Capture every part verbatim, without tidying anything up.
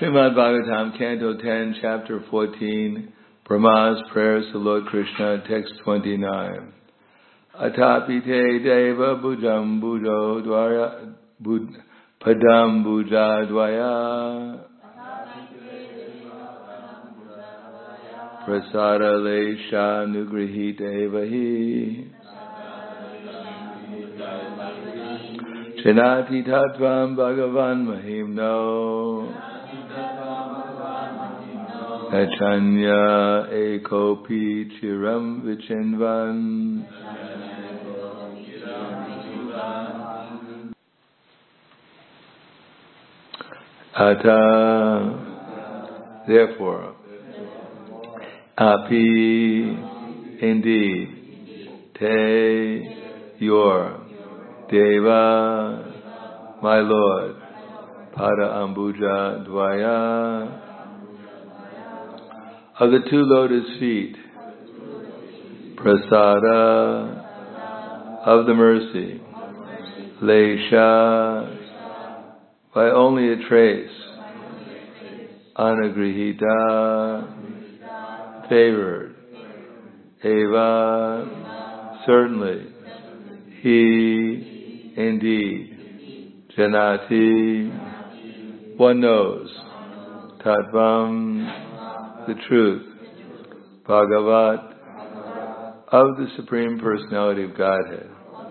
Srimad Bhagavatam, Canto ten, Chapter fourteen, Brahma's Prayers to Lord Krishna, Text twenty-nine. Atapi te deva bujam bujo dvaya bud, padam buja dvaya prasada lesha nugrihita evahi Chinati Tattvam Bhagavan Mahimno Achanya Ekopi Chiram Vichinvan Ata, therefore, Api, indeed, Te, your, Deva, my Lord, Pada Ambuja Dvaya, of the two lotus feet, Prasada, of the mercy, Lesha, by only a trace, Anagrihita, favored, Eva, certainly, He, indeed, Janati, one knows, Tattvam, the truth, Bhagavat, of the Supreme Personality of Godhead,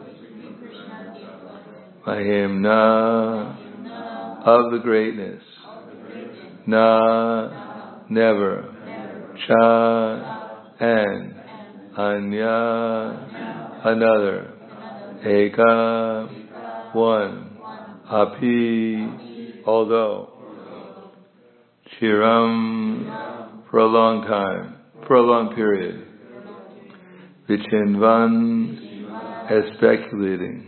Mahimna, of the greatness, Na, never, Cha, and, Anya, another, Eka, one, Api, although, Chiram, for a long time, for a long period, Vichinvan, as speculating.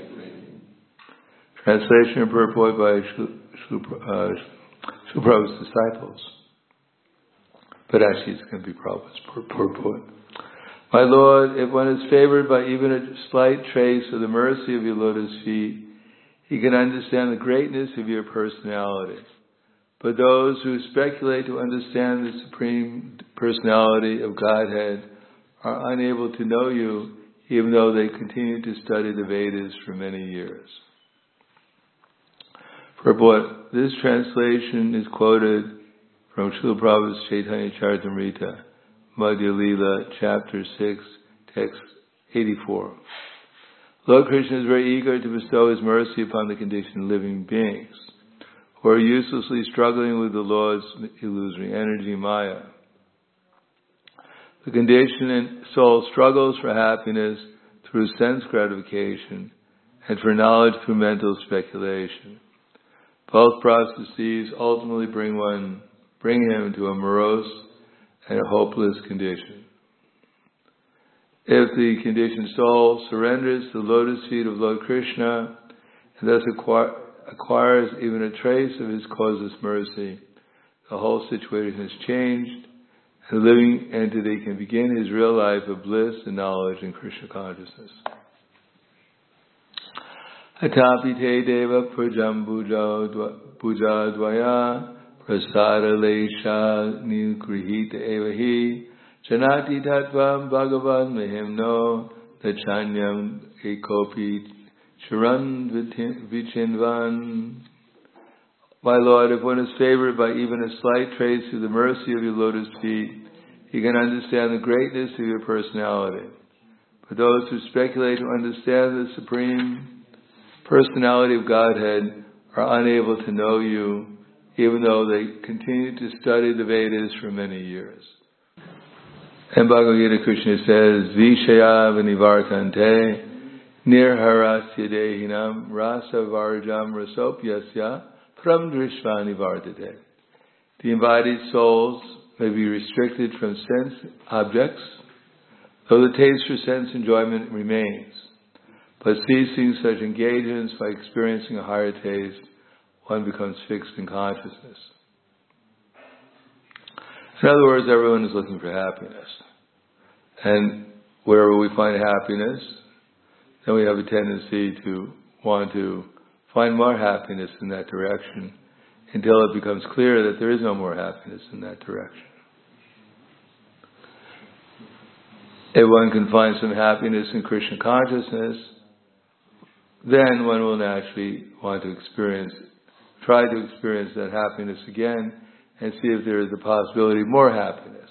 Translation and purport by Srila Prabhupada's disciples. But actually it's going to be Prabhupada's purport. My Lord, if one is favored by even a slight trace of the mercy of your lotus feet, he can understand the greatness of your personality. But those who speculate to understand the Supreme Personality of Godhead are unable to know you, even though they continue to study the Vedas for many years. Purport. This translation is quoted from Srila Prabhupada's Chaitanya Charitamrita, Madhya Lila, Chapter six, Text eighty-four. Lord Krishna is very eager to bestow His mercy upon the conditioned living beings who are uselessly struggling with the Lord's illusory energy, Maya. The conditioned soul struggles for happiness through sense gratification and for knowledge through mental speculation. Both processes ultimately bring one, bring him to a morose and a hopeless condition. If the conditioned soul surrenders to the lotus feet of Lord Krishna and thus acquire, acquires even a trace of His causeless mercy, the whole situation is changed and the living entity can begin his real life of bliss and knowledge in Krishna consciousness. Atapi te deva pujam puja dvaya prasada lesha nugrihita evahi janati tattvam bhagavan mahimno dachanyam ekopi charan vichinvan. My Lord, if one is favored by even a slight trace of the mercy of your lotus feet, he can understand the greatness of your personality. But those who speculate to understand the Supreme Personality of Godhead are unable to know you, even though they continue to study the Vedas for many years. And Bhagavad Gita, Krishna says, Vishaya vanivartante nirharasya dehinam rasa varjam rasopyasya pram drishvani vartate. The embodied souls may be restricted from sense objects, though the taste for sense enjoyment remains. But ceasing such engagements by experiencing a higher taste, one becomes fixed in consciousness. In other words, everyone is looking for happiness. And wherever we find happiness, then we have a tendency to want to find more happiness in that direction until it becomes clear that there is no more happiness in that direction. If one can find some happiness in Krishna consciousness, then one will naturally want to experience, try to experience that happiness again and see if there is a possibility of more happiness.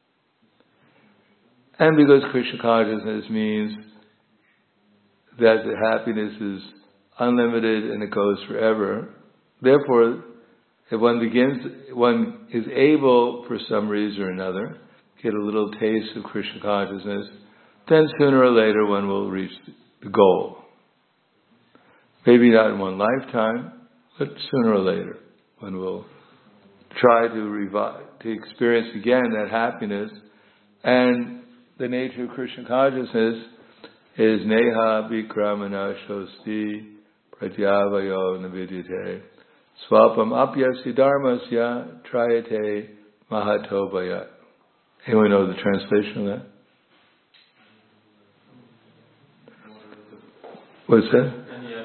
And because Krishna consciousness means that the happiness is unlimited and it goes forever, therefore, if one begins, one is able, for some reason or another, get a little taste of Krishna consciousness, then sooner or later one will reach the goal. Maybe not in one lifetime, but sooner or later one will try to revive, to experience again that happiness. And the nature of Krishna consciousness is neha vikramana shosti pratyavayo navidyate swapam apyasya dharmasya trayate mahato bhayat. Anyone know the translation of that? What's that?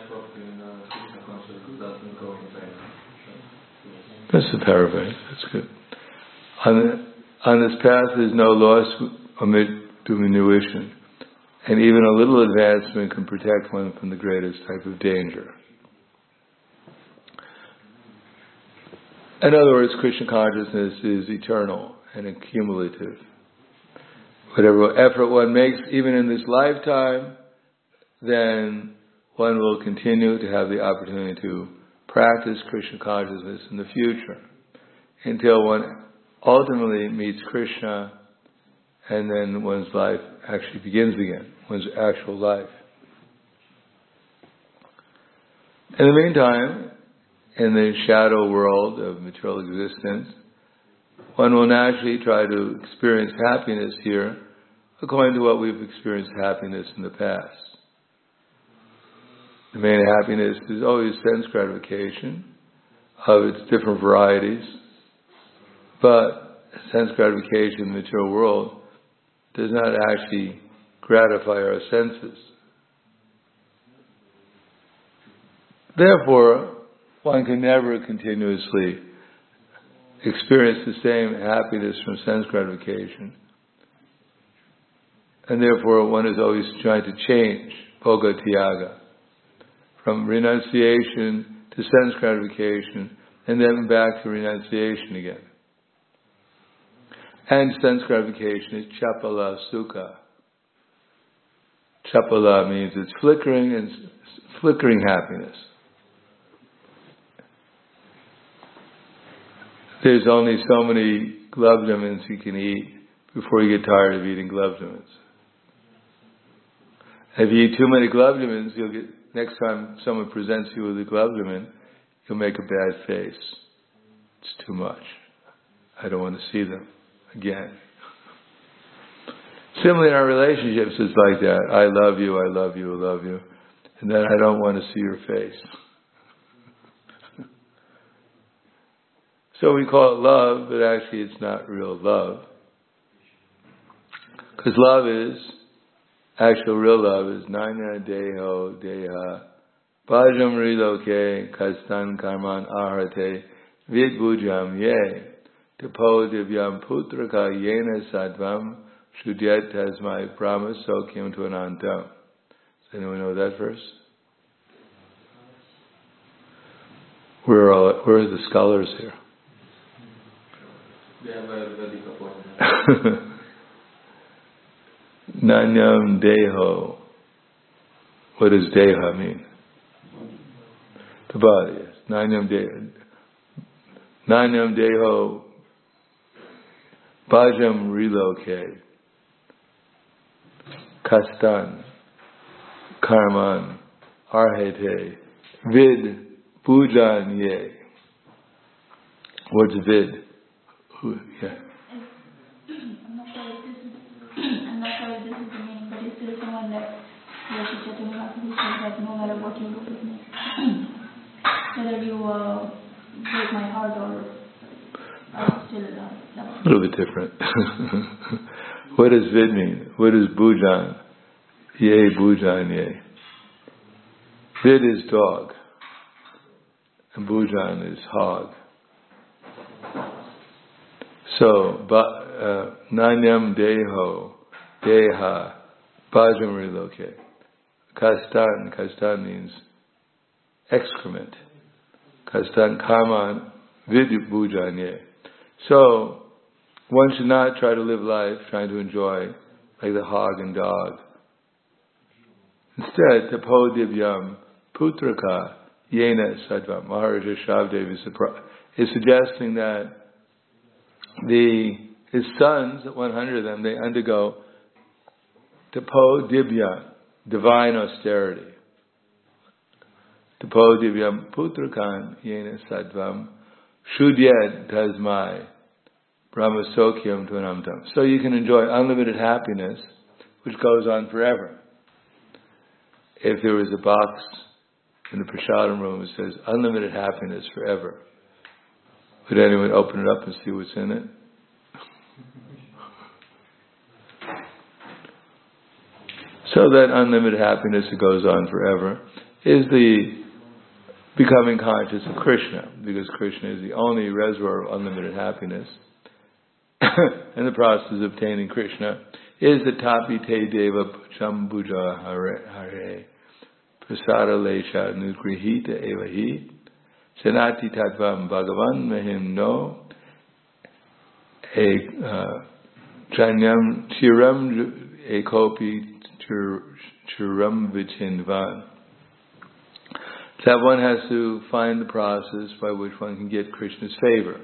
That's the paraphrase. That's good. On, the, on this path, there's no loss amid diminution, and even a little advancement can protect one from the greatest type of danger. In other words, Krishna consciousness is eternal and accumulative. Whatever effort one makes, even in this lifetime, then one will continue to have the opportunity to practice Krishna consciousness in the future until one ultimately meets Krishna, and then one's life actually begins again, one's actual life. In the meantime, in the shadow world of material existence, one will naturally try to experience happiness here according to what we've experienced happiness in the past. The main happiness is always sense gratification of its different varieties, but sense gratification in the material world does not actually gratify our senses. Therefore, one can never continuously experience the same happiness from sense gratification. And therefore, one is always trying to change, bhoga tyaga, from renunciation to sense gratification, and then back to renunciation again. And sense gratification is chapala sukha. Chapala means it's flickering and flickering happiness. There's only so many glove diamonds you can eat before you get tired of eating glove diamonds. If you eat too many glove diamonds, you'll get, next time someone presents you with a glove diamond, you'll make a bad face. It's too much. I don't want to see them again. Similarly, in our relationships, it's like that. I love you, I love you, I love you. And then I don't want to see your face. So we call it love, but actually it's not real love. Because love is, actual real love is Nanya Deho Deha Bhajam Riloke Kastan Karman Aharte Vidbujam Ye Depo Divyam Putraka Yena Sadvam Shudyat Tasmai Brahma Sokyam Tvanantam. Does anyone know that verse? Where are, all, where are the scholars here? Nanyam Deho. What does Deha mean? The body, yes. Nanyam Deho. Nanyam Deho Bhajam Riloke Kastan Karman Arhete Vid Pujan Ye. What's vid? Who, yeah. I'm not sure if this is I'm not sure if this is the meaning, but is there someone that Yoshi Chaitanya Mahaprabhu says that no matter what you do with me, whether you uh, break my heart or I still love you. A little bit different. What does vid mean? What is bujan? Ye bujan ye. Vid is dog, and bujan is hog. So, uh, Nanyam Deho, Deha, Bhajamri Loke. Kastan, kastan means excrement. Kastan kaman vidyubhujanye. So, one should not try to live life trying to enjoy like the hog and dog. Instead, tapo divyam putraka yena sadvam. Maharaja Shavdev is, is suggesting that the his sons, one hundred of them, they undergo tapo divya, divine austerity. Tapo divyam putrakan yena sadvam shudyed tasmai brahmasokyam tvanamtam. So you can enjoy unlimited happiness, which goes on forever. If there was a box in the prasadam room that says unlimited happiness forever, would anyone open it up and see what's in it? So that unlimited happiness that goes on forever is the becoming conscious of Krishna, because Krishna is the only reservoir of unlimited happiness. And the process of obtaining Krishna is the tapi te deva puchambuja hare prasada lesha nugrihita evahi sanati tatvam bhagavan mahim no e chanyam chiram ekopi chiram vichinvan. That one has to find the process by which one can get Krishna's favor.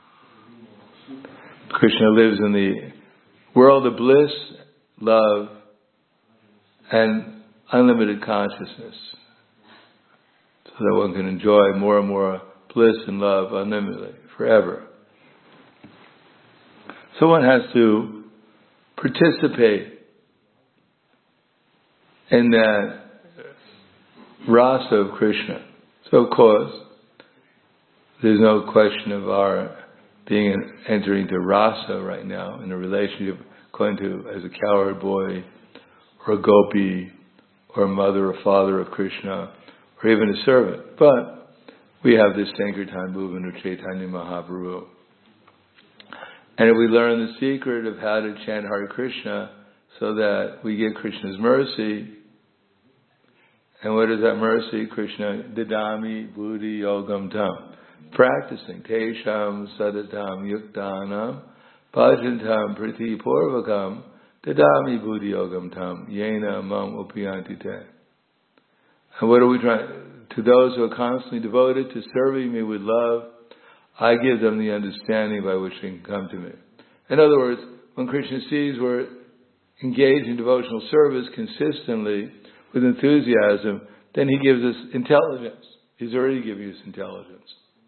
Krishna lives in the world of bliss, love, and unlimited consciousness, so that one can enjoy more and more bliss and love unlimitedly, forever. So one has to participate in that rasa of Krishna. So of course, there's no question of our being in, entering into rasa right now in a relationship, going to as a cowherd boy, or a gopi, or a mother or father of Krishna, or even a servant. But we have this Sankirtan movement of Chaitanya Mahaprabhu. And if we learn the secret of how to chant Hare Krishna so that we get Krishna's mercy, and what is that mercy? Krishna, Didami Buddhi Yogam Tam. Practicing Tesham Sadatam Yuktanam Bhajantam Priti Purvakam Didami Buddhi Yogam Tam Yena Mam Upiyanti Te. And what are we trying? To those who are constantly devoted to serving me with love, I give them the understanding by which they can come to me. In other words, when Krishna sees we're engaged in devotional service consistently with enthusiasm, then he gives us intelligence. He's already giving us intelligence.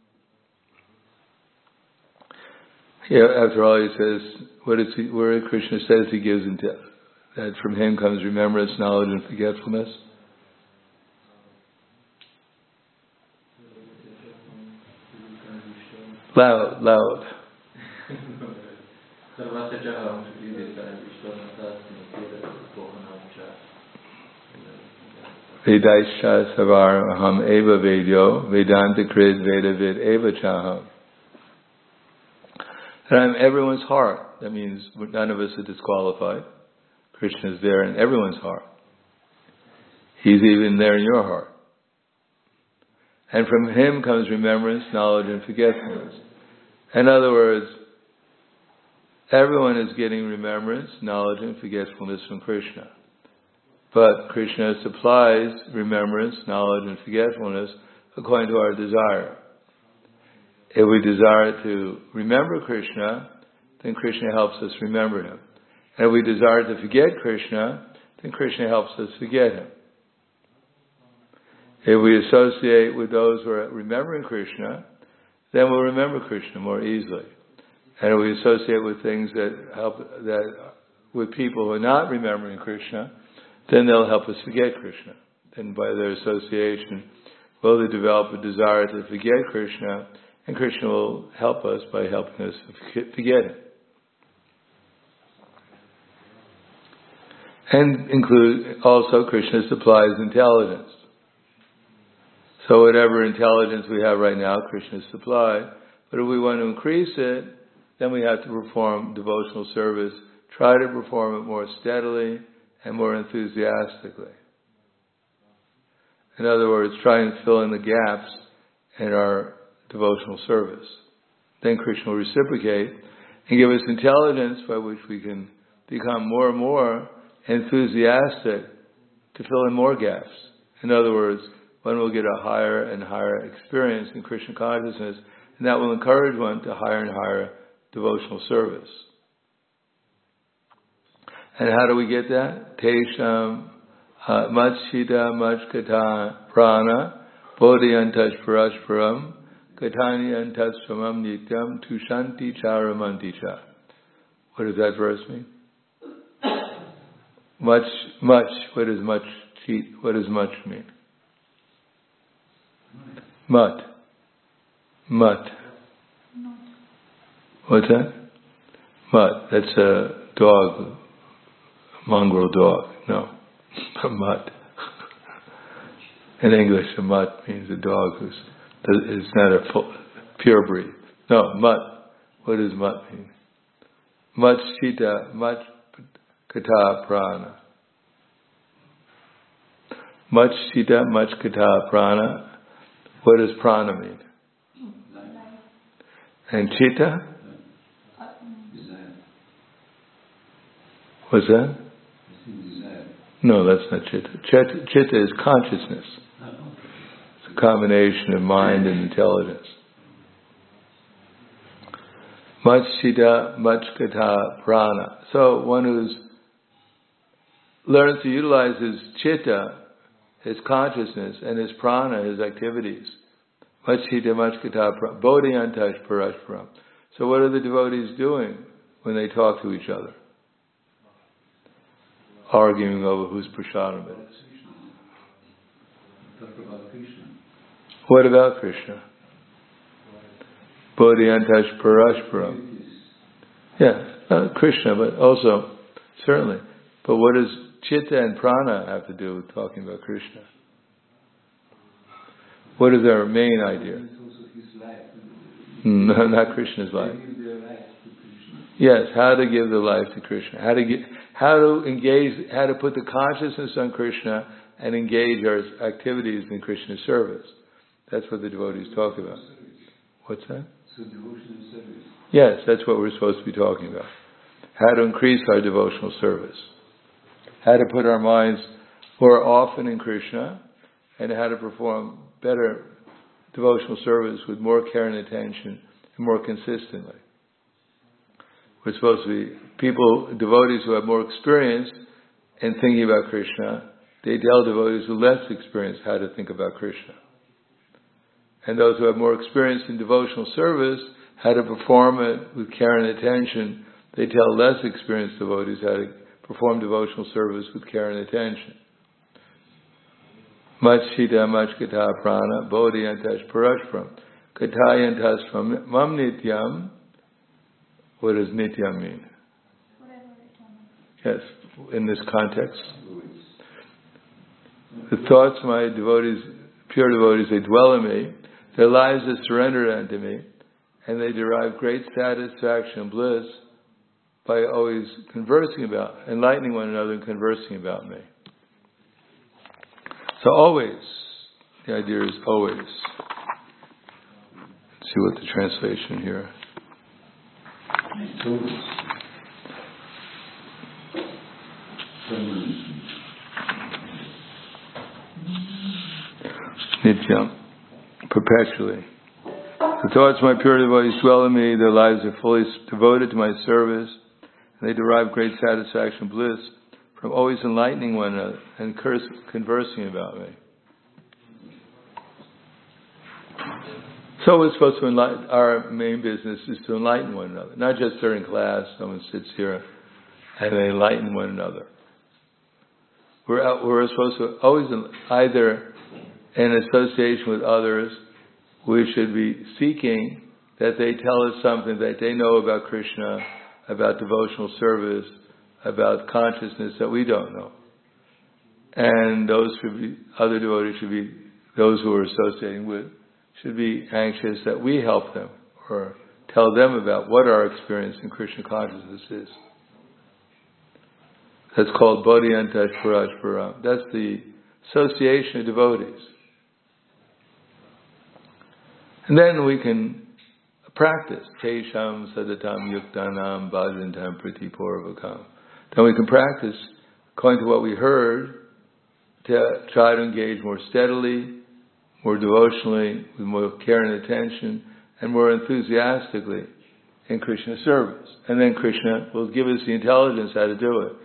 Yeah, after all, he says, what is he, where Krishna says he gives intelligence, that from him comes remembrance, knowledge, and forgetfulness. Loud, loud. Vedaisha savar aham eva vedyo vedanta krid vedavid eva chaham. And I'm everyone's heart. That means none of us are disqualified. Krishna is there in everyone's heart. He's even there in your heart. And from him comes remembrance, knowledge, and forgetfulness. In other words, everyone is getting remembrance, knowledge, and forgetfulness from Krishna. But Krishna supplies remembrance, knowledge, and forgetfulness according to our desire. If we desire to remember Krishna, then Krishna helps us remember him. And if we desire to forget Krishna, then Krishna helps us forget him. If we associate with those who are remembering Krishna, then we'll remember Krishna more easily. And if we associate with things that help, that with people who are not remembering Krishna, then they'll help us forget Krishna. Then by their association, we'll develop a desire to forget Krishna, and Krishna will help us by helping us forget him. And include also Krishna supplies intelligence. So whatever intelligence we have right now, Krishna supplies. But if we want to increase it, then we have to perform devotional service. Try to perform it more steadily and more enthusiastically. In other words, try and fill in the gaps in our devotional service. Then Krishna will reciprocate and give us intelligence by which we can become more and more enthusiastic to fill in more gaps. In other words, one will get a higher and higher experience in Krishna consciousness, and that will encourage one to higher and higher devotional service. And how do we get that? Tesham Machita Machkata Prana Bodhyantash Parashparam Katani Antastamam Nityam Tushanti Charamanticha. What does that verse mean? Much, much. What does much? What does much mean? Mut. Mut. What's that? Mut. That's a dog, a mongrel dog. No, a mutt. In English, a mutt means a dog who's is not a full, pure breed. No, mutt. What does mutt mean? Much chita, much kata prana. Much chita, much kata prana. What does prana mean? And chitta? What's that? No, that's not chitta. Chitta, chitta is consciousness. It's a combination of mind and intelligence. Much chitta, much kata prana. So one who's learns to utilize his chitta, his consciousness, and his prana, his activities. Much chitta, much kata prana. Bodhyantash parashparam. So what are the devotees doing when they talk to each other? Arguing over whose prasadam it is. What about Krishna? Bodhyantash parashparam. Yeah, uh, Krishna, but also, certainly. But what does chitta and prana have to do with talking about Krishna? What is our main idea? No, not Krishna's life. Yes, how to give the life to Krishna. How to get, how to engage, how to put the consciousness on Krishna and engage our activities in Krishna's service. That's what the devotees talk about. What's that? So devotional service. Yes, that's what we're supposed to be talking about. How to increase our devotional service. How to put our minds more often in Krishna, and how to perform better devotional service with more care and attention and more consistently. We're supposed to be people, devotees who have more experience in thinking about Krishna. They tell devotees who less experience how to think about Krishna. And those who have more experience in devotional service, how to perform it with care and attention. They tell less experienced devotees how to perform devotional service with care and attention. Much chitta, much kata prana, bodhyantash parashparam. Katayantas mam nityam. What does nityam mean? Yes, in this context. The thoughts of my devotees, pure devotees, they dwell in me. Their lives are surrendered unto me. And they derive great satisfaction and bliss by always conversing about, enlightening one another and conversing about me. So always, the idea is always. Let's see what the translation here. Nityam, perpetually. The thoughts of my pure devotees dwell in me, their lives are fully devoted to my service, and they derive great satisfaction and bliss from always enlightening one another and conversing about me. So we're supposed to enlighten, our main business is to enlighten one another. Not just during class, someone sits here and they enlighten one another. We're, out, we're supposed to always, either in association with others, we should be seeking that they tell us something that they know about Krishna, about devotional service, about consciousness that we don't know. And those should be, other devotees should be, those who we're associating with, should be anxious that we help them or tell them about what our experience in Krishna consciousness is. That's called Bodhiyantashparashparam. That's the association of devotees. And then we can practice. Tesham sadatam yuktanam bhajantam pratipurvakam. Then we can practice according to what we heard to try to engage more steadily, more devotionally, with more care and attention, and more enthusiastically in Krishna service. And then Krishna will give us the intelligence how to do it.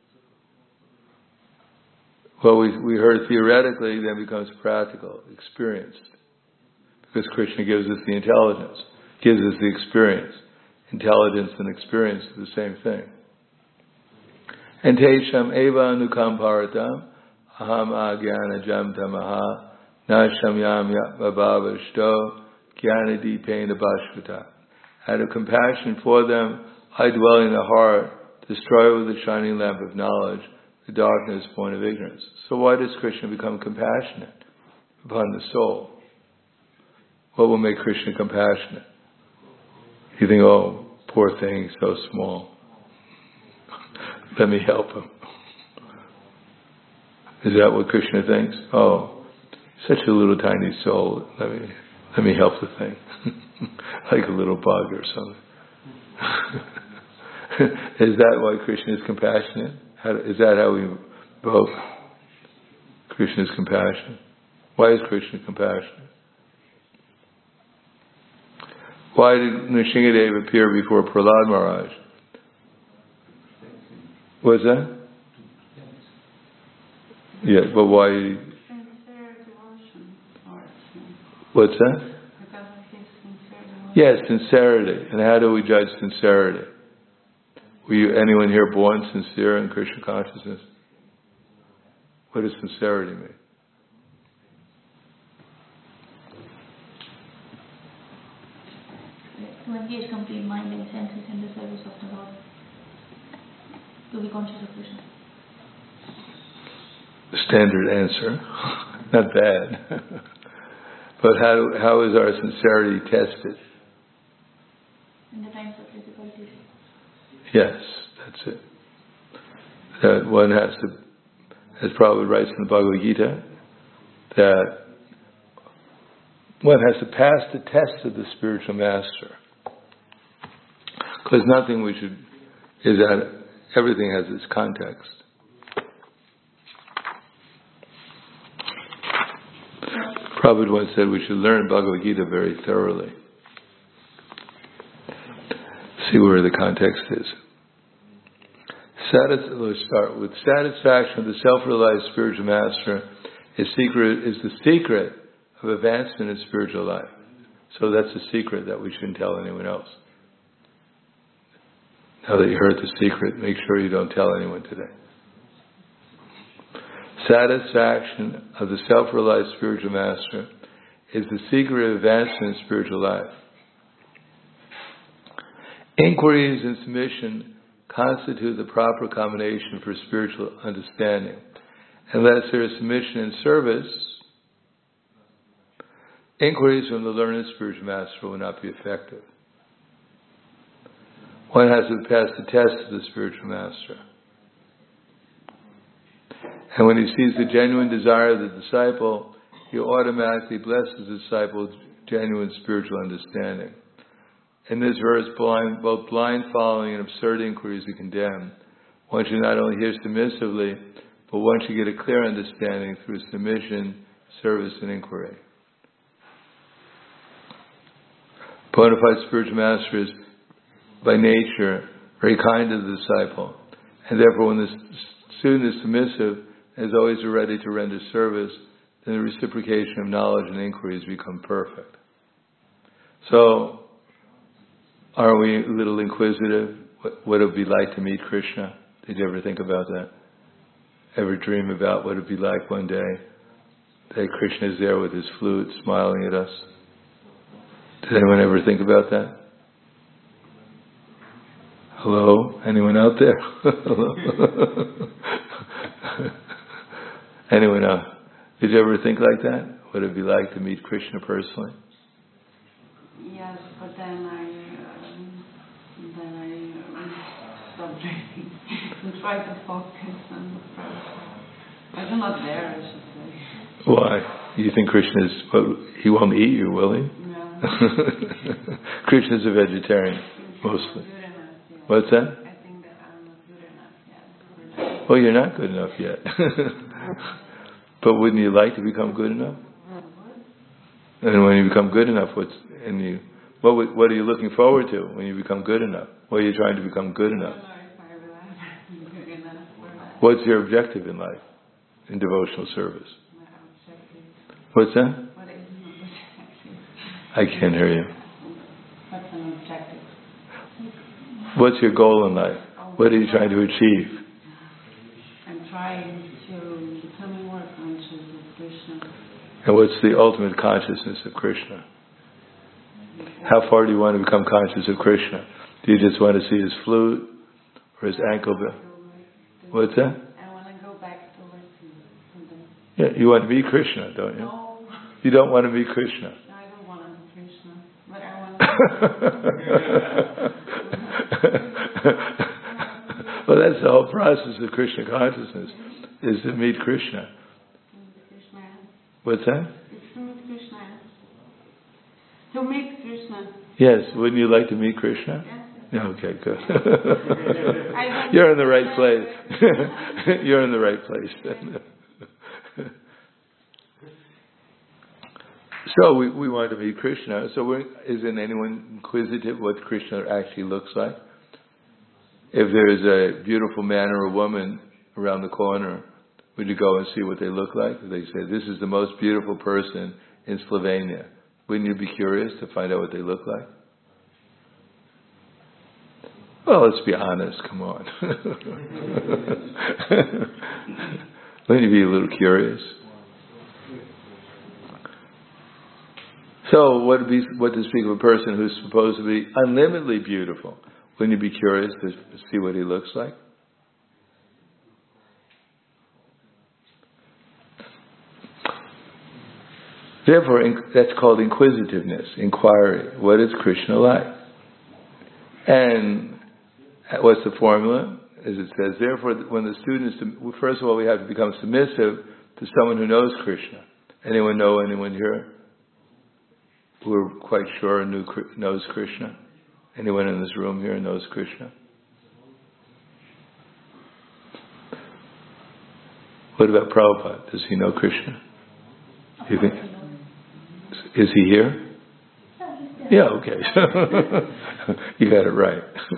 What we, we heard theoretically then becomes practical, experienced. Because Krishna gives us the intelligence, gives us the experience. Intelligence and experience are the same thing. And tesham eva anukam paratam aham agyana jam tamaha nasham yam yabhavashto jnana dipena bhashvata. Out of compassion for them, I dwell in the heart, destroy with the shining lamp of knowledge the darkness born of ignorance. So why does Krishna become compassionate upon the soul? What will make Krishna compassionate? You think, oh, poor thing, so small. Let me help him. Is that what Krishna thinks? Oh, such a little tiny soul. Let me let me help the thing. Like a little bug or something. Is that why Krishna is compassionate? How, is that how we invoke Krishna's compassion? Why is Krishna compassionate? Why did Nrsingadev appear before Prahlad Maharaj? What's that? Yeah, but why? Sincere devotion. What's that? Because of his sincere devotion. Yes, sincerity. And how do we judge sincerity? Were you anyone here born sincere in Krishna consciousness? What does sincerity mean? To engage complete mind and senses in the service of the Lord. To be conscious of Krishna. Standard answer. Not bad. But how how is our sincerity tested? In the times of difficulties. Yes, that's it. That one has to, as Prabhupada writes in the Bhagavad Gita, that one has to pass the test of the spiritual master. Because nothing we should, is that everything has its context. Prabhupada once said we should learn Bhagavad Gita very thoroughly. See where the context is. Satis- let's start with satisfaction of the self-realized spiritual master is secret is the secret of advancement in spiritual life. So that's a secret that we shouldn't tell anyone else. Now that you heard the secret, make sure you don't tell anyone today. Satisfaction of the self-realized spiritual master is the secret of advancement in spiritual life. Inquiries and submission constitute the proper combination for spiritual understanding. Unless there is submission and service, inquiries from the learned spiritual master will not be effective. One has to pass the test of the spiritual master. And when he sees the genuine desire of the disciple, he automatically blesses the disciple's genuine spiritual understanding. In this verse, blind, both blind following and absurd inquiries are condemned. One should not only hear submissively, but one should get a clear understanding through submission, service, and inquiry. Bona fide spiritual master is, by nature, very kind to the disciple. And therefore, when the student is submissive and is always ready to render service, then the reciprocation of knowledge and inquiries become perfect. So, are we a little inquisitive? What would it be like to meet Krishna? Did you ever think about that? Ever dream about what it would be like one day that Krishna is there with his flute smiling at us? Did anyone ever think about that? Hello? Anyone out there? Hello? Anyone else? Did you ever think like that? What it would be like to meet Krishna personally? Yes, but then I stop breathing and try to focus on the process. But I'm not there, I should say. Why? You think Krishna is, well, he won't eat you, will he? No. Krishna's a vegetarian, mostly. Good enough, yeah. What's that? I think that I'm not good enough yet. Well, you're not good enough yet. But wouldn't you like to become good enough? And when you become good enough, what's and you, what would- what are you looking forward to when you become good enough? What are you trying to become good I enough? don't know if I will ever be good enough for that. What's your objective in life, in devotional service? My objective. What's that? What is my objective? I can't hear you. What's an objective? What's your goal in life? What are you trying to achieve? I'm trying to become more conscious of Krishna. And what's the ultimate consciousness of Krishna? How far do you want to become conscious of Krishna? Do you just want to see his flute or his ankle bell? What's that? I want to go back to listening to them. Yeah, you want to be Krishna, don't you? No, You don't want to be Krishna. I don't want to be Krishna, but I want Well, that's the whole process of Krishna consciousness, is to meet Krishna. to meet Krishna. What's that? It's to meet Krishna. To meet Krishna. Yes, wouldn't you like to meet Krishna? Yes. Yeah, okay, good. I don't You're in the right place. You're in the right place then. So we, we want to meet Krishna. So we're, isn't anyone inquisitive what Krishna actually looks like? If there's a beautiful man or a woman around the corner, would you go and see what they look like? If they say, this is the most beautiful person in Slovenia. Wouldn't you be curious to find out what they look like? Well, let's be honest, come on. Wouldn't you be a little curious? So, what to, be, what to speak of a person who's supposed to be unlimitedly beautiful? Wouldn't you be curious to see what he looks like? Therefore, that's called inquisitiveness, inquiry. What is Krishna like? And what's the formula? As it says, therefore, when the students, first of all, we have to become submissive to someone who knows Krishna. Anyone know anyone here who are quite sure knew, knows Krishna? Anyone in this room here knows Krishna? What about Prabhupada? Does he know Krishna? Do you think? Is he here? Yeah, okay. You got it right.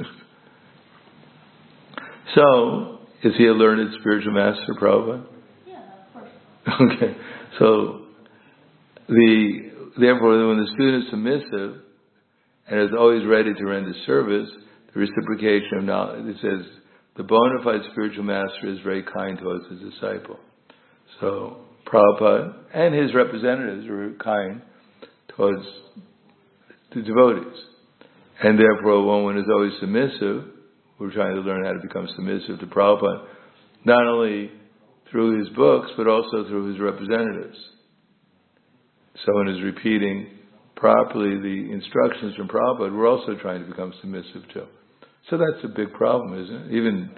So, is he a learned spiritual master, Prabhupada? Yeah, of course. Okay. So, the therefore, when the student is submissive and is always ready to render service, the reciprocation of knowledge, it says, the bona fide spiritual master is very kind towards his disciple. So, Prabhupada and his representatives are kind towards the devotees. And therefore, when one is always submissive, we're trying to learn how to become submissive to Prabhupada, not only through his books, but also through his representatives. Someone is repeating properly the instructions from Prabhupada, we're also trying to become submissive to. So that's a big problem, isn't it? Even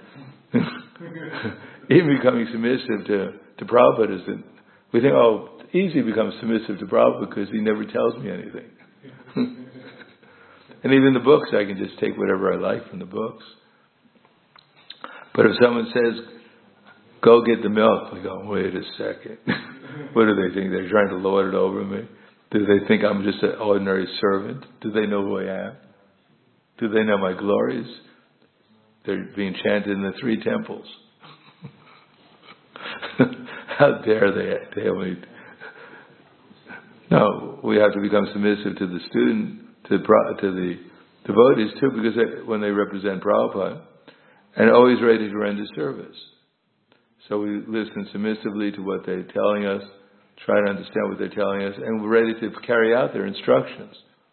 even becoming submissive to, to Prabhupada is that we think, oh, it's easy to become submissive to Prabhupada because he never tells me anything. And even the books, I can just take whatever I like from the books. But if someone says, go get the milk, I go, wait a second. What do they think? They're trying to lord it over me? Do they think I'm just an ordinary servant? Do they know who I am? Do they know my glories? They're being chanted in the three temples. How dare they tell me? No, we have to become submissive to the student, to, to the devotees too, because they, when they represent Prabhupada, and always ready to render service. So we listen submissively to what they're telling us, try to understand what they're telling us, and we're ready to carry out their instructions.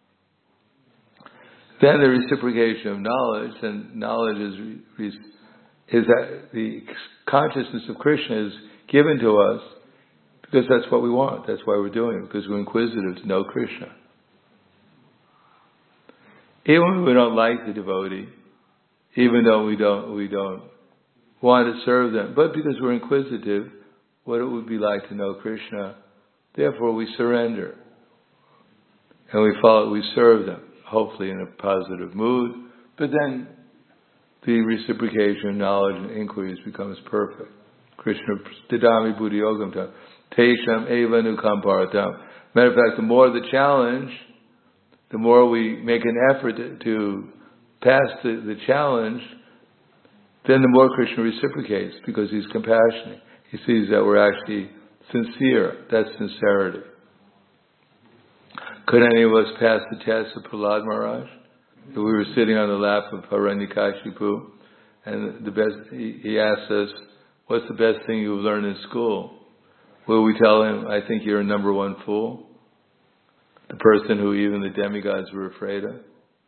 Then the reciprocation of knowledge, and knowledge is, is that the consciousness of Krishna is given to us because that's what we want. That's why we're doing it, because we're inquisitive to know Krishna. Even when we don't like the devotee, even though we don't we don't want to serve them, but because we're inquisitive, what it would be like to know Krishna. Therefore, we surrender and we follow. We serve them, hopefully in a positive mood. But then the reciprocation, knowledge, and inquiries becomes perfect. Krishna Didami Buddhi Yogam Tam Tesham Eva Nukamparatam. Matter of fact, the more the challenge, the more we make an effort to, to pass the, the challenge, then the more Krishna reciprocates because he's compassionate. He sees that we're actually sincere. That's sincerity. Could any of us pass the test of Prahlad Maharaj? If we were sitting on the lap of Hiranyakashipu and the best, he, he asked us, what's the best thing you've learned in school? Will we tell him, I think you're a number one fool? The person who even the demigods were afraid of?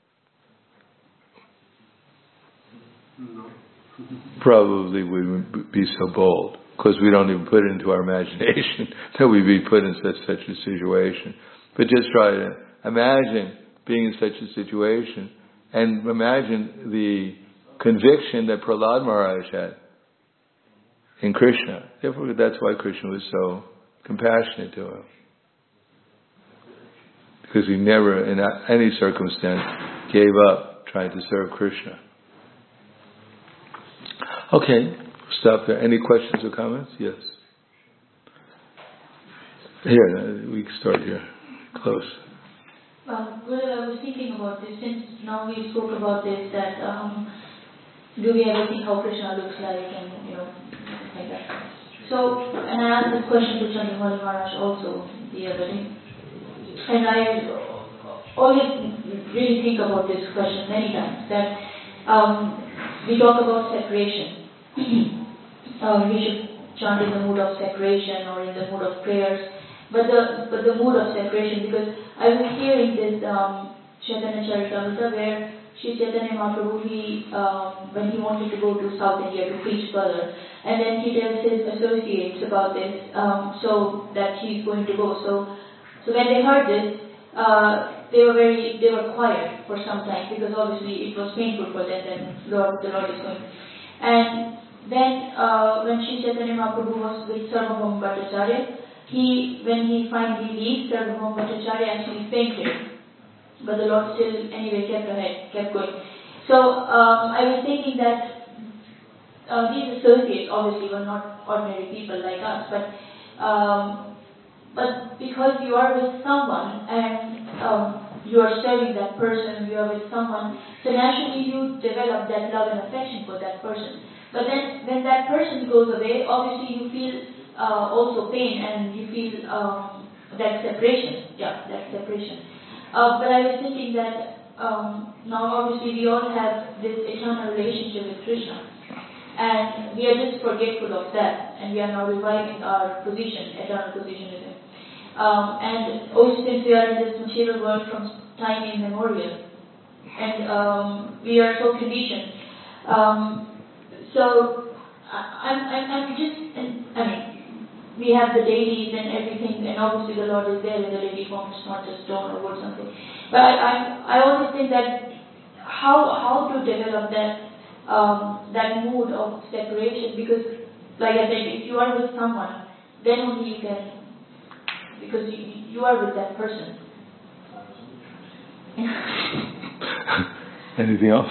No. Probably we wouldn't be so bold, because we don't even put it into our imagination that we'd be put in such such a situation. But just try to imagine being in such a situation, and imagine the conviction that Prahlad Maharaj had in Krishna. Therefore, that's why Krishna was so compassionate to him. Because he never, in any circumstance, gave up trying to serve Krishna. Okay, stop there. Any questions or comments? Yes. Here, we can start here. Close. Well, Guru, I was thinking about this, since now we spoke about this, that um, do we ever think how Krishna looks like, and, you know, like that. So, and I asked this question to Chandramali Maharaj also the other day. And I always really think about this question many times, that um, we talk about separation. um, we should chant in the mood of separation or in the mood of prayers, but the but the mood of separation, because I was hearing this um, Chaitanya Charitamrita where Sri Chaitanya Mahaprabhu, he, um, when he wanted to go to South India to preach further, and then he tells his associates about this, um, so that he's going to go. So, so when they heard this, uh, they were very, they were quiet for some time, because obviously it was painful for them. Then Lord, the Lord is going. And then uh, when Sri Chaitanya Mahaprabhu was with Sarvabhauma Bhattacharya, he, when he finally leaves, Sarvabhauma Bhattacharya actually fainted. But the Lord still, anyway, kept ahead, kept going. So um, I was thinking that uh, these associates obviously were not ordinary people like us, but um, but because you are with someone and um, you are serving that person, you are with someone, so naturally you develop that love and affection for that person. But then when that person goes away, obviously you feel uh, also pain, and you feel um, that separation. Yeah, that separation. Uh, but I was thinking that um, now obviously we all have this eternal relationship with Krishna, and we are just forgetful of that, and we are now reviving our position, eternal position with Him. Um, and also, since we are in this material world from time immemorial, and um, we are so conditioned, um, so I, I'm, I'm, I'm just, I mean, we have the dailies and everything, and obviously the Lord is there in the daily form, it's not just stone or wood, something. But I, I, I always think that how how to develop that um, that mood of separation, because, like I said, if you are with someone, then only you can, because you, you are with that person. Anything else?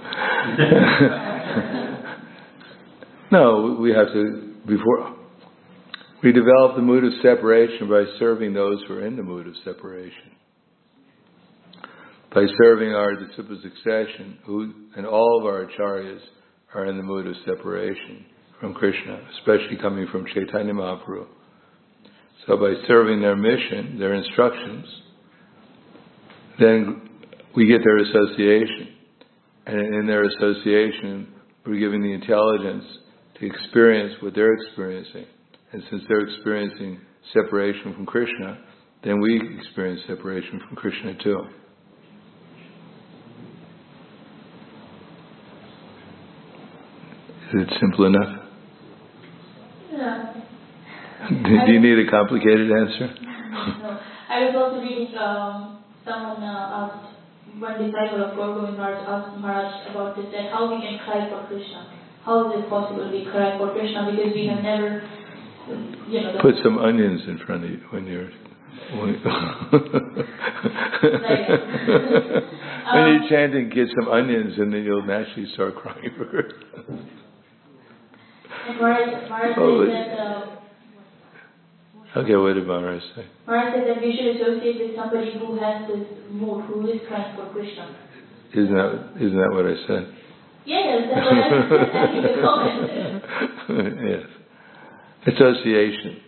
No, we have to, before, we develop the mood of separation by serving those who are in the mood of separation. By serving our disciple succession, who, and all of our acharyas are in the mood of separation from Krishna, especially coming from Chaitanya Mahaprabhu. So by serving their mission, their instructions, then we get their association. And in their association, we're giving the intelligence to experience what they're experiencing. And since they're experiencing separation from Krishna, then we experience separation from Krishna too. Is it simple enough? Yeah. Do you need a complicated answer? No. I was also reading, um, someone uh, asked one disciple of Gaur Govind Maharaj asked Maharaj about this, that how we can cry for Krishna. How is it possible we cry for Krishna because we have never, you know... Put some onions in front of you when you're... When, when um, you're chanting, get some onions and then you'll naturally start crying for Krishna. And Maharaj, Maharaj oh, says that... Uh, okay, what did Maharaj say? Maharaj says that we should associate with somebody who has this mood, who is crying for Krishna. Isn't that, isn't that what I said? Yeah, yes, that's what I said. I think the comment. Yes. Association.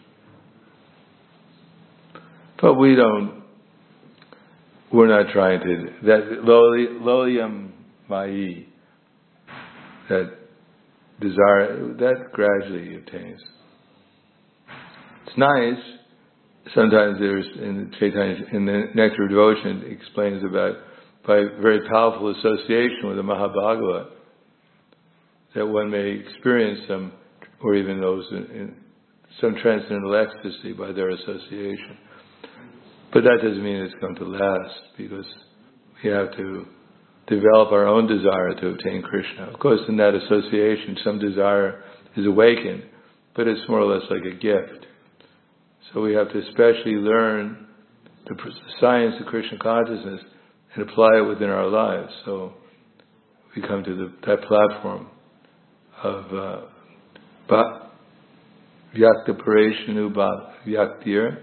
But we don't, we're not trying to, that loliam mai, that desire, that gradually obtains. It's nice. Sometimes there's, in Chaitanya, in the Nectar of Devotion, it explains about, by very powerful association with the Mahabhagavad, that one may experience some, or even those in, in some transcendental ecstasy by their association. But that doesn't mean it's going to last, because we have to develop our own desire to obtain Krishna. Of course, in that association, some desire is awakened, but it's more or less like a gift. So we have to especially learn the science of Krishna consciousness and apply it within our lives. So we come to the, that platform of uh, ba, Vyakta Pareshanu Ba Vyaktir,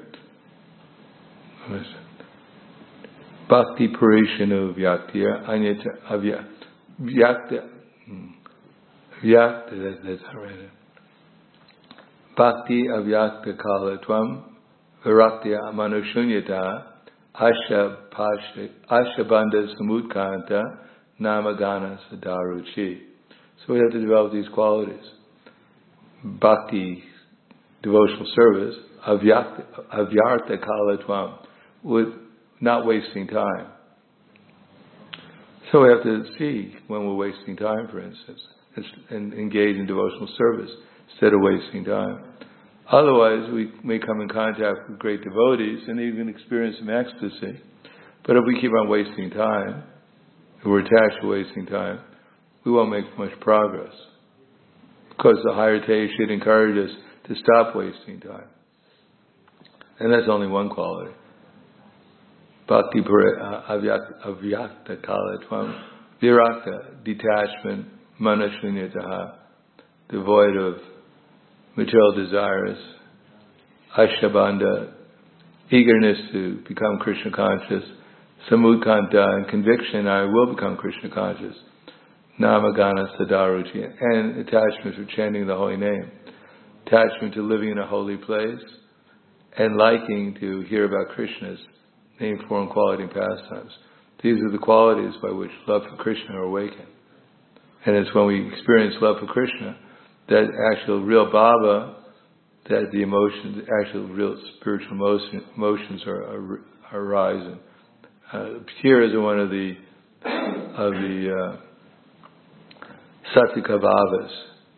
Bhakti Pareshanu Vyaktir, Anyata Avya Vyakta Vyakta, that's how I read it. Bhakti Avyakta Kalatvam Virakti Manushunyata Asha Ashabandha Samudkanta Namagana Sadaruchi. So we have to develop these qualities. Bhakti, devotional service, avyakta, avyartha kalatvam, with not wasting time. So we have to see when we're wasting time, for instance, and engage in devotional service instead of wasting time. Otherwise, we may come in contact with great devotees and even experience some ecstasy. But if we keep on wasting time, if we're attached to wasting time, we won't make much progress. Because the higher text should encourage us to stop wasting time. And that's only one quality. Bhakti avyakta kalatvam, virakta, detachment, manashunyataha, devoid of material desires, ashabandha, eagerness to become Krishna conscious, samudkanta, and conviction, I will become Krishna conscious, namagana sadaruchi, and attachment to chanting the holy name, attachment to living in a holy place, and liking to hear about Krishna's name, form, quality, and pastimes. These are the qualities by which love for Krishna are awakened. And it's when we experience love for Krishna that actual real bhava, that the emotions, actual real spiritual emotion, emotions are, are, are rising. Uh, tears are one of the of the uh, satvika bhavas.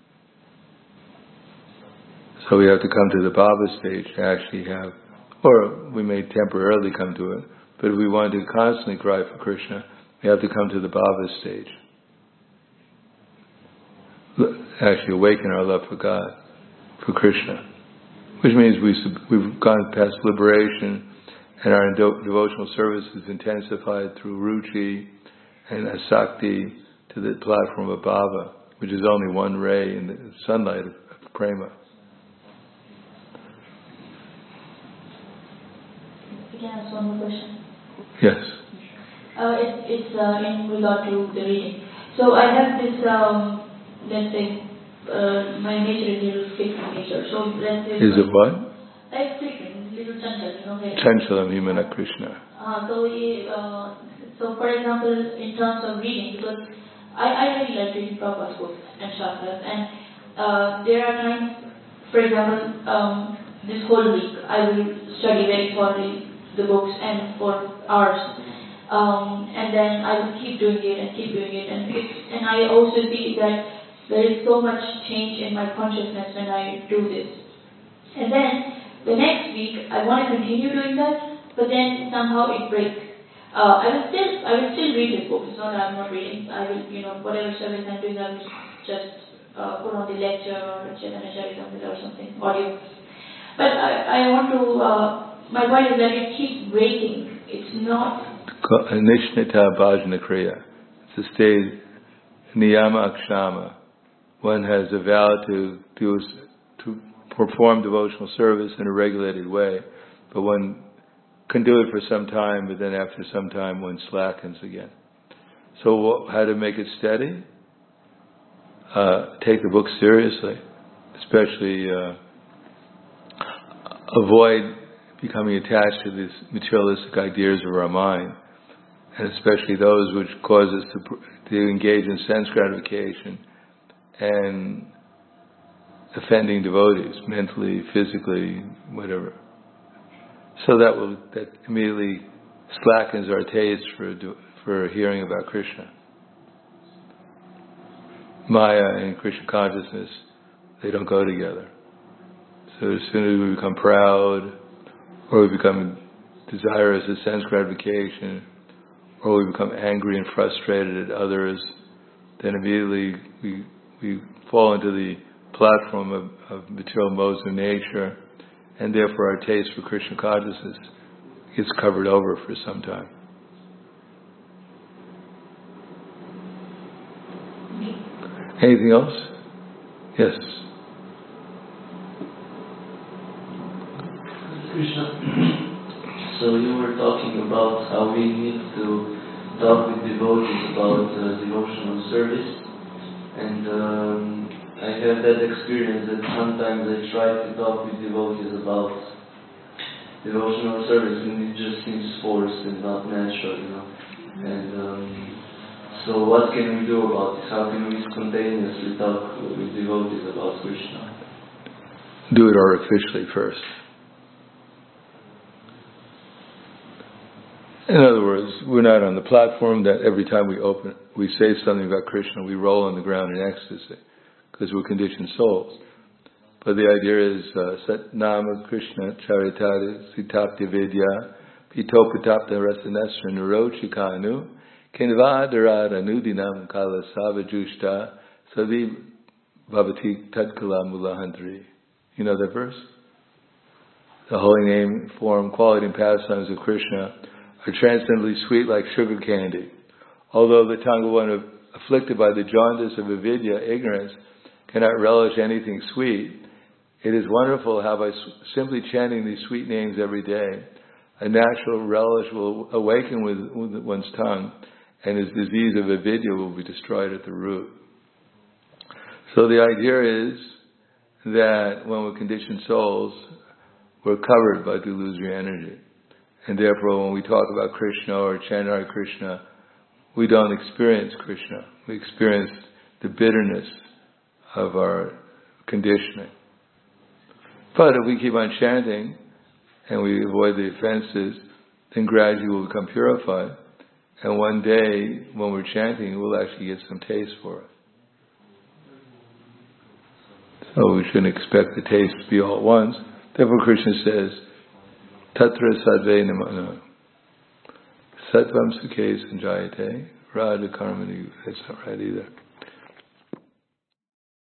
So we have to come to the bhava stage to actually have, or we may temporarily come to it, but if we want to constantly cry for Krishna, we have to come to the bhava stage. Actually awaken our love for God, for Krishna. Which means we, we've gone past liberation and our do, devotional service is intensified through ruchi and asakti to the platform of bhava, which is only one ray in the sunlight of, of prema. Again, I have one more question. Yes. Uh, it, it's uh, in regard to the reading. So I have this, um, let's say, uh, my nature is a little flickering nature. So let's say... Is it what? Like flickering, little chanchal, you know. Like, Chanchalam himana Krishna. Uh, so, we, uh, so for example, in terms of reading, because I, I really like reading Prabhupada's books and Shastras, and uh, there are times, for example, um, this whole week, I will study very thoroughly the books and for hours. Um, and then I will keep doing it and keep doing it. And, it, and I also see that there is so much change in my consciousness when I do this. And then the next week, I want to continue doing that, but then somehow it breaks. Uh, I will still, I will still read his book. It's not that I'm not reading. I will, you know, whatever service I'm doing, I will just uh, put on the lecture or Chaitanya Charitamrita or something, audio. But I, I want to, uh, my point is that it keeps breaking. It's not... Nishnita Bhajana Kriya. It's a state, Niyama Akshama. One has a vow to, to, to perform devotional service in a regulated way, but one can do it for some time, but then after some time one slackens again. So what, how to make it steady? Uh, take the book seriously, especially uh, avoid becoming attached to these materialistic ideas of our mind, and especially those which cause us to, to engage in sense gratification and offending devotees, mentally, physically, whatever. So that will that immediately slackens our taste for for hearing about Krishna. Maya and Krishna consciousness, they don't go together. So as soon as we become proud, or we become desirous of sense gratification, or we become angry and frustrated at others, then immediately we we fall into the platform of, of material modes of nature, and therefore our taste for Krishna consciousness gets covered over for some time. Anything else? Yes. Krishna, so you were talking about how we need to talk with devotees about uh, devotional service, and um, I have that experience that sometimes I try to talk with devotees about devotional service and it just seems forced and not natural, you know. And um, so what can we do about this? How can we spontaneously talk with devotees about Krishna? Do it artificially first. In other words, we're not on the platform that every time we open, we say something about Krishna, we roll on the ground in ecstasy, because we're conditioned souls. But the idea is Sat Nama Krishna Charitari Sitapti Vidya Pitopatapta Rasanasra Nirochikanu Kinvadarada Nudinam Kala Savajushta Savi Bhavati Tadkala Mulahandri. You know that verse? The holy name, form, quality, and pastimes of Krishna are transcendently sweet like sugar candy. Although the tongue of one afflicted by the jaundice of avidya, ignorance, cannot relish anything sweet, it is wonderful how by simply chanting these sweet names every day, a natural relish will awaken with, with one's tongue, and his disease of avidya will be destroyed at the root. So the idea is that when we're conditioned souls, we're covered by the illusory energy. And therefore when we talk about Krishna or chant Hare Krishna, we don't experience Krishna. We experience the bitterness of our conditioning. But if we keep on chanting and we avoid the offenses, then gradually we'll become purified. And one day, when we're chanting, we'll actually get some taste for it. So we shouldn't expect the taste to be all at once. Therefore Krishna says, Tatra sadve namana Satvam sukhe sanjayate Radha karmani. That's not right either.